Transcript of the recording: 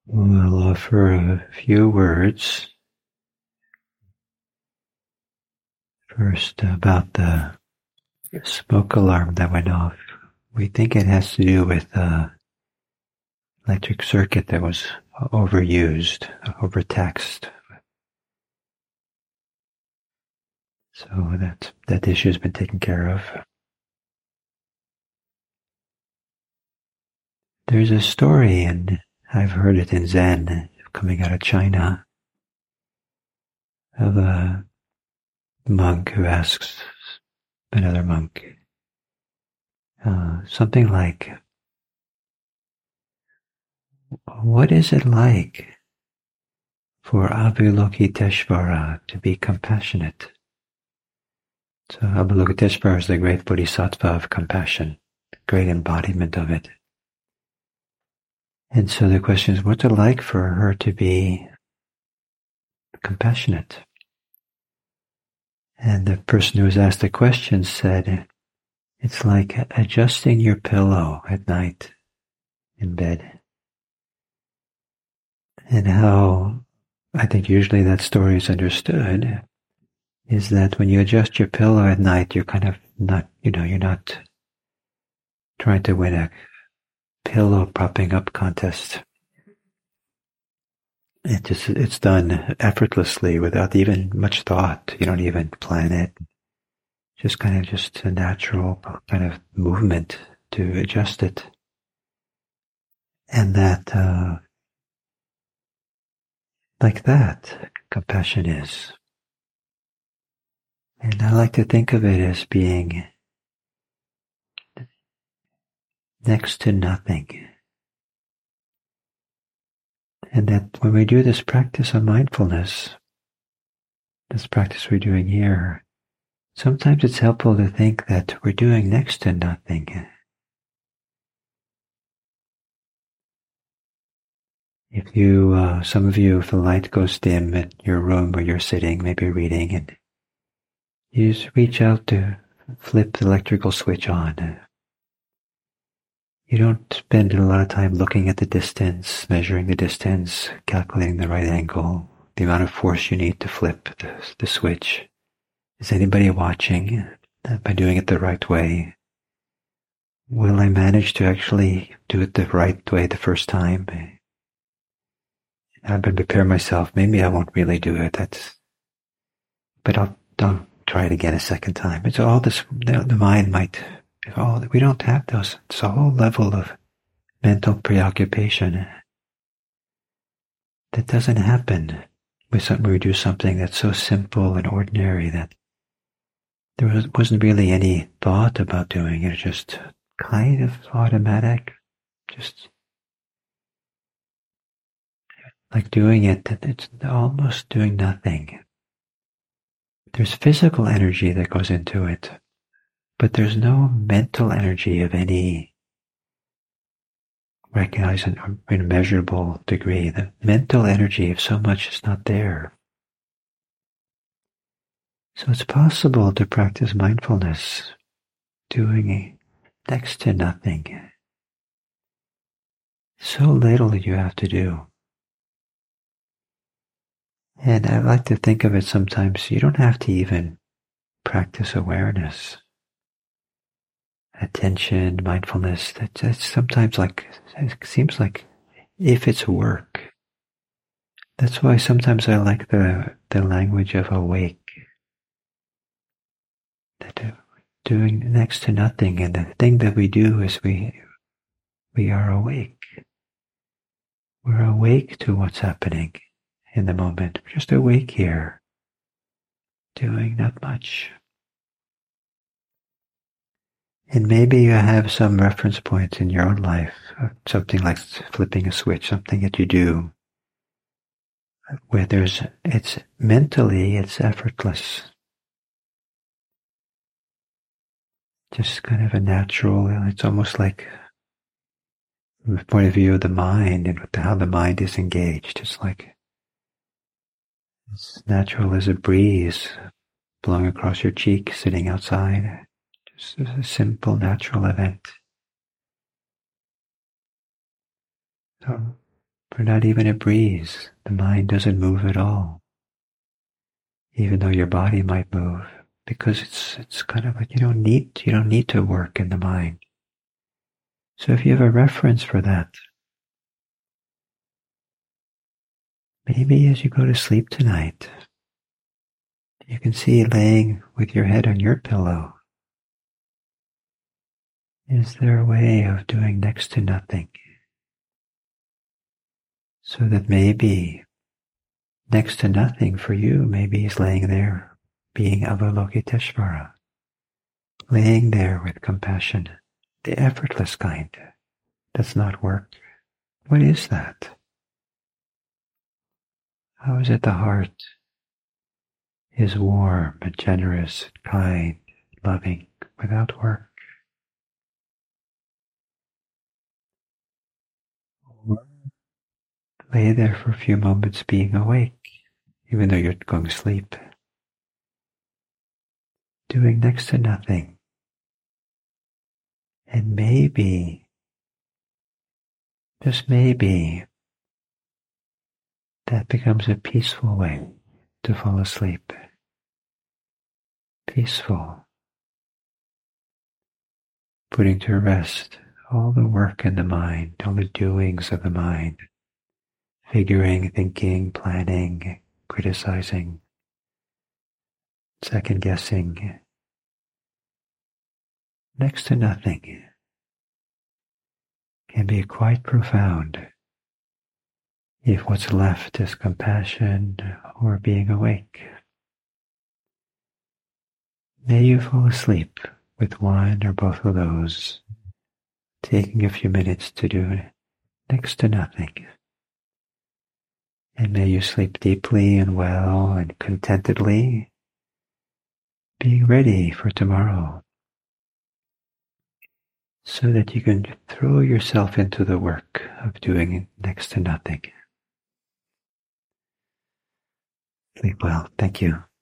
We'll offer a few words. First, about the smoke alarm that went off. We think it has to do with the electric circuit that was overused, overtaxed. So that issue has been taken care of. There's a story, and I've heard it in Zen, coming out of China, of a monk who asks another monk something like, what is it like for Avalokiteshvara to be compassionate? So Avalokiteshvara is the great bodhisattva of compassion, great embodiment of it. And so the question is, what's it like for her to be compassionate? And the person who was asked the question said, it's like adjusting your pillow at night in bed. And how I think usually that story is understood is that when you adjust your pillow at night, you're kind of not, you're not trying to win a pillow propping up contest. It's done effortlessly without even much thought. You don't even plan it. Just a natural kind of movement to adjust it. And that, like that, compassion is. And I like to think of it as being next to nothing. And that when we do this practice of mindfulness, this practice we're doing here, sometimes it's helpful to think that we're doing next to nothing. If you, some of you, if the light goes dim in your room where you're sitting, maybe reading, and you just reach out to flip the electrical switch on. You don't spend a lot of time looking at the distance, measuring the distance, calculating the right angle, the amount of force you need to flip the switch. Is anybody watching? Am I doing it the right way? Will I manage to actually do it the right way the first time? I've been preparing myself. Maybe I won't really do it. But I'll try it again a second time. It's all this, the mind might, we don't have those. It's a whole level of mental preoccupation that doesn't happen when we do something that's so simple and ordinary that there wasn't really any thought about doing it. Just kind of automatic, just like doing it, it's almost doing nothing. There's physical energy that goes into it, but there's no mental energy of any recognized or immeasurable degree. The mental energy of so much is not there. So it's possible to practice mindfulness doing next to nothing. So little you have to do. And I like to think of it sometimes, you don't have to even practice awareness. Attention, mindfulness, that's sometimes like, it seems like if it's work. That's why sometimes I like the language of awake. That doing next to nothing, and the thing that we do is we are awake. We're awake to what's happening in the moment. We're just awake here, doing not much. And maybe you have some reference points in your own life, something like flipping a switch, something that you do, where it's mentally, it's effortless. Just kind of a natural, it's almost like from the point of view of the mind and how the mind is engaged. It's like it's natural as a breeze blowing across your cheek, sitting outside. Just a simple, natural event. So for not even a breeze. The mind doesn't move at all, even though your body might move, because it's kind of like you don't need to work in the mind. So if you have a reference for that, maybe as you go to sleep tonight, you can see laying with your head on your pillow. Is there a way of doing next to nothing? So that maybe next to nothing for you, maybe he's laying there being Avalokiteshvara, laying there with compassion, the effortless kind. Does not work. What is that? How is it the heart is warm and generous, kind, loving, without work? Or lay there for a few moments being awake, even though you're going to sleep, doing next to nothing. And maybe, just maybe, that becomes a peaceful way to fall asleep. Peaceful. Putting to rest all the work in the mind, all the doings of the mind, figuring, thinking, planning, criticizing, second-guessing, next to nothing, can be quite profound if what's left is compassion or being awake. May you fall asleep with one or both of those, taking a few minutes to do next to nothing. And may you sleep deeply and well and contentedly, being ready for tomorrow, so that you can throw yourself into the work of doing next to nothing. Sleep well. Thank you.